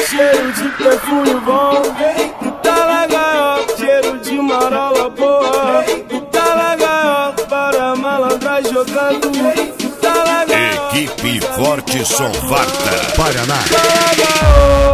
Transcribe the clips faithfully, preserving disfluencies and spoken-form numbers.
cheiro de perfume bom. Tu tá legal, cheiro de marola boa. Tu tá legal, para malandra jogando. Tu tá legal. Equipe Forte Som Farta, Paraná. Tá legal,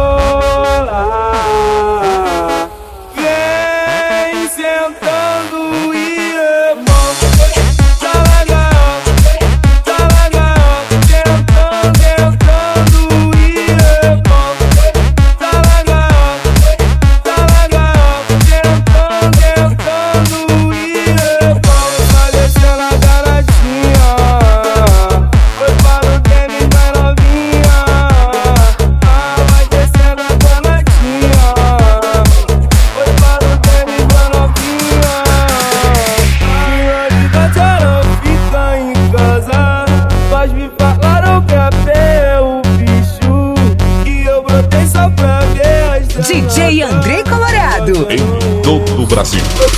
vem sentando e é bom. Tá legal, tá legal, sentando, sentando e é bom. Tá legal, tá legal, sentando, sentando e é bom. Vai descendo a garotinha, foi para o tênis da novinha. Ah, vai descendo a garotinha, foi para o tênis da novinha. Minha vida tchau, fica em casa. Faz me falar o que é o bicho. E eu brotei só pra ver as D J André Colorado. Em todo o Brasil.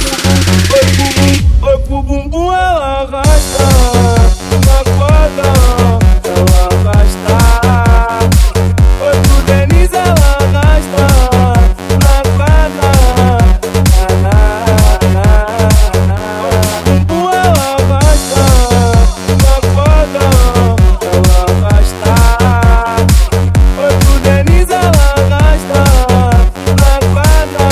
Oi pro bumbum, ela arrasta. Na corda, ela arrasta. Oi pro Denis, ela arrasta. Na corda, bumbum, ela arrasta. Na corda, ela arrasta. Oi pro Denis, ela arrasta. Na corda.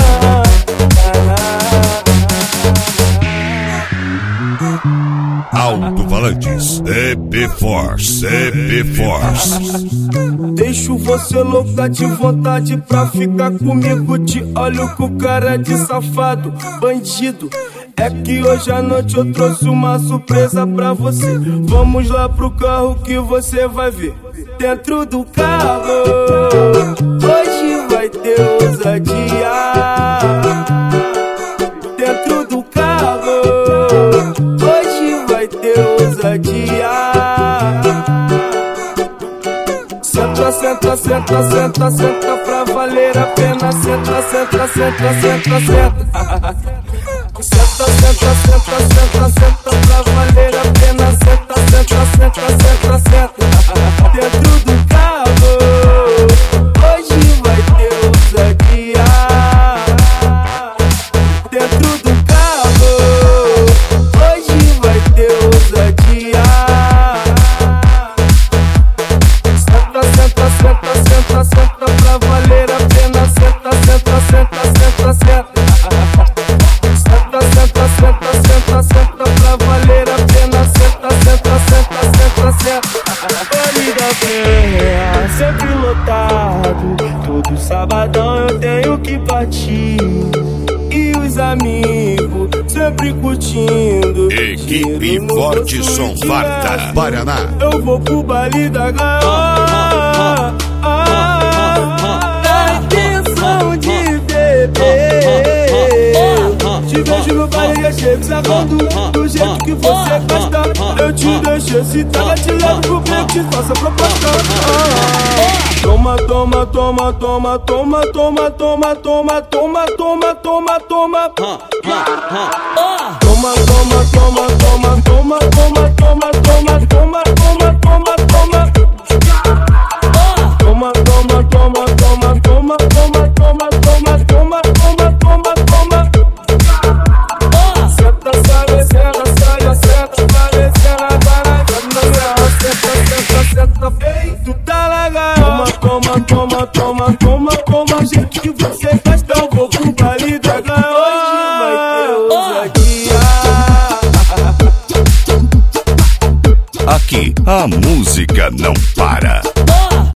Alto-falantes, C P Force, C P Force. Deixo você louca de vontade pra ficar comigo. Te olho com cara de safado, bandido. É que hoje à noite eu trouxe uma surpresa pra você. Vamos lá pro carro que você vai ver. Dentro do carro, hoje vai ter ousadia. Dentro do carro, hoje vai ter ousadia. Senta, senta, senta, senta, senta pra valer a pena. Senta, senta, senta, senta, senta. Senta, senta, senta, senta, senta pra valer a pena. Senta, senta, senta, senta, senta. Dentro do carro, hoje vai ter ousadia. Dentro do carro, hoje vai ter ousadia. Senta, senta, senta, senta, senta pra valer a pena. Senta, senta, senta, senta, senta. Senta, senta, senta, senta, senta pra valer a pena. Senta, senta, senta, senta, senta. Vale da Penha, sempre lotado. Todo sabadão eu tenho que partir. E os amigos sempre curtindo. Equipe Forte Som Farta, Paraná. Eu vou pro baile da gaiola. Dá intenção de beber. Te vejo no baile, chego sacando. Do jeito que você gosta. Eu te deixo excitada, te levo pro beco, te faço a proposta. Toma, toma, toma, toma, toma, toma, toma, toma, toma, toma, toma, toma. Toma, toma, toma, toma, toma, toma, toma, toma, toma, toma, toma, toma, toma. Toma, toma, toma, toma, toma, toma, toma, toma, toma, toma, toma, toma. Senta, sabe, senta, sai, senta, sabe, senta, para, senta, senta, senta, feio, tu tá legal. Toma, toma, toma, toma, toma, toma, jeito que você gosta. Eu vou pro baile da gaiola. Hoje vai ter ousadia. Aqui a música não para.